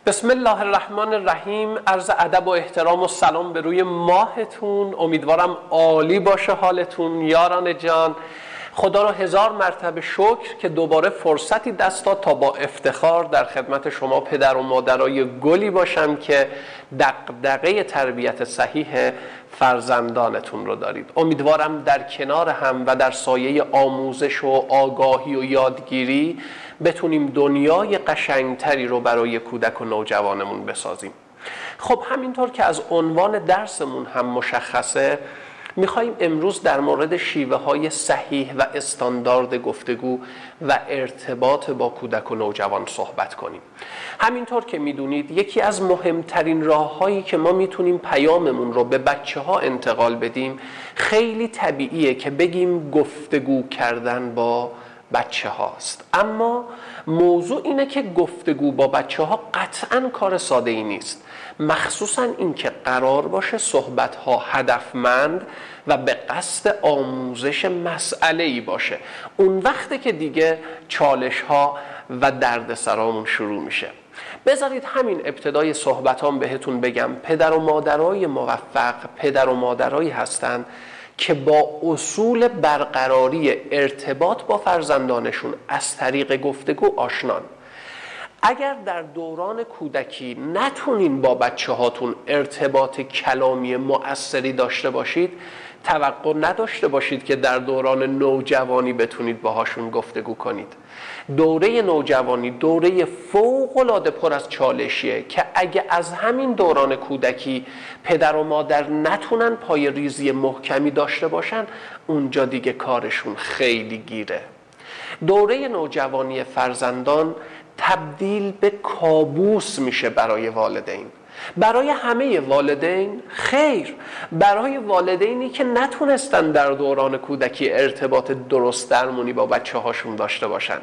بسم الله الرحمن الرحیم. عرض ادب و احترام و سلام به روی ماهتون. امیدوارم عالی باشه حالتون یاران جان. خدا رو هزار مرتبه شکر که دوباره فرصتی دست داد تا با افتخار در خدمت شما پدر و مادرای گلی باشم که دغدغه تربیت صحیح فرزندانتون رو دارید. امیدوارم در کنار هم و در سایه آموزش و آگاهی و یادگیری بتونیم دنیای قشنگتری رو برای کودک و نوجوانمون بسازیم. خب همینطور که از عنوان درسمون هم مشخصه، میخواییم امروز در مورد شیوه های صحیح و استاندارد گفتگو و ارتباط با کودک و نوجوان صحبت کنیم. همینطور که میدونید یکی از مهمترین راههایی که ما میتونیم پیاممون رو به بچه ها انتقال بدیم خیلی طبیعیه که بگیم گفتگو کردن با بچه هاست. اما موضوع اینه که گفتگو با بچه ها قطعاً کار ساده ای نیست، مخصوصاً این که قرار باشه صحبت ها هدفمند و به قصد آموزش مسئله ای باشه. اون وقته که دیگه چالش ها و دردسرامون شروع میشه. بذارید همین ابتدای صحبتام بهتون بگم پدر و مادرای موفق پدر و مادرایی هستن که با اصول برقراری ارتباط با فرزندانشون از طریق گفتگو آشنان. اگر در دوران کودکی نتونین با بچه هاتون ارتباط کلامی مؤثری داشته باشید، توقع نداشته باشید که در دوران نوجوانی بتونید باهاشون گفتگو کنید. دوره نوجوانی دوره فوق‌العاده پر از چالشیه که اگه از همین دوران کودکی پدر و مادر نتونن پای ریزی محکمی داشته باشن، اونجا دیگه کارشون خیلی گیره. دوره نوجوانی فرزندان تبدیل به کابوس میشه برای والدین. برای همه والدین خیر، برای والدینی که نتونستن در دوران کودکی ارتباط درست درمونی با بچه هاشون داشته باشن.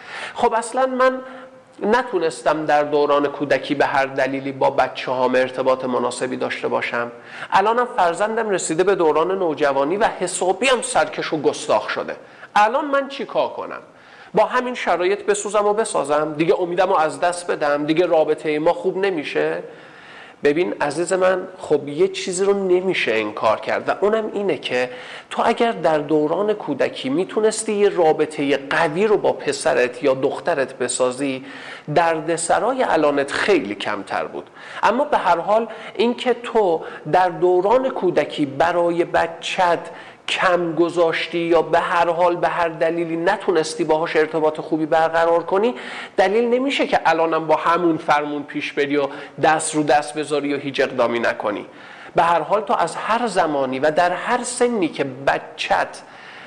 خب اصلا من نتونستم در دوران کودکی به هر دلیلی با بچه هام ارتباط مناسبی داشته باشم. الانم فرزندم رسیده به دوران نوجوانی و حسابی هم سرکش و گستاخ شده. الان من چی کار کنم؟ با همین شرایط بسوزم و بسازم؟ دیگه امیدم رو از دست بدم؟ دیگه رابطه ما خوب نمیشه؟ ببین عزیز من، خب یه چیزی رو نمیشه انکار کرد و اونم اینه که تو اگر در دوران کودکی میتونستی یه رابطه قوی رو با پسرت یا دخترت بسازی، دردسرای الانت خیلی کمتر بود. اما به هر حال این که تو در دوران کودکی برای بچت کم گذاشتی یا به هر حال به هر دلیلی نتونستی باهاش ارتباط خوبی برقرار کنی، دلیل نمیشه که الانم با همون فرمون پیش بری و دست رو دست بذاری و هیچ اقدامی نکنی. به هر حال تو از هر زمانی و در هر سنی که بچت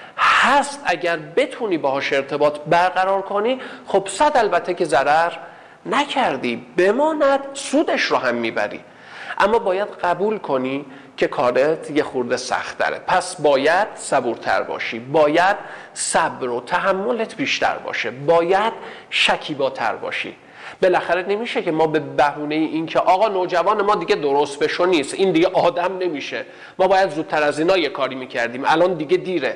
هست اگر بتونی باهاش ارتباط برقرار کنی، خب صد البته که ضرر نکردی، بماند سودش رو هم میبری. اما باید قبول کنی که کارت یه خورده سخت داره، پس باید صبورتر باشی، باید صبر و تحملت بیشتر باشه، باید شکیباتر باشی. بالاخره نمیشه که ما به بهونه این که آقا نوجوان ما دیگه درست بشو نیست، این دیگه آدم نمیشه، ما باید زودتر از اینا یه کاری میکردیم، الان دیگه دیره،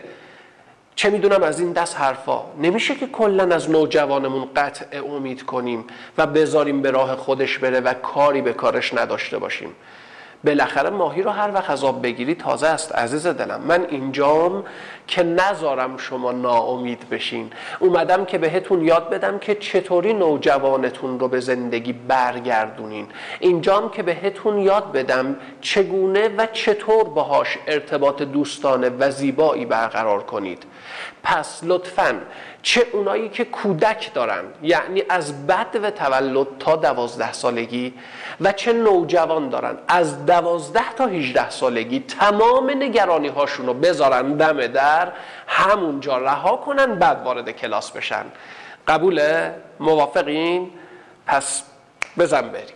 چه میدونم از این دست حرفا. نمیشه که کلن از نوجوانمون قطع امید کنیم و بذاریم به راه خودش بره و کاری به کارش نداشته باشیم. بالاخره ماهی رو هر وقت از آب بگیری تازه است عزیز دلم. من اینجام که نذارم شما ناامید بشین، اومدم که بهتون یاد بدم که چطوری نوجوانتون رو به زندگی برگردونین. اینجام که بهتون یاد بدم چگونه و چطور باهاش ارتباط دوستانه و زیبایی برقرار کنید. پس لطفاً چه اونایی که کودک دارن، یعنی از بدو تولد تا 12 سالگی، و چه نوجوان دارن از 12 تا 18 سالگی، تمام نگرانی هاشون رو بذارن دم در، همونجا رها کنن، بعد وارد کلاس بشن. قبوله؟ موافقین؟ پس بزن بریم.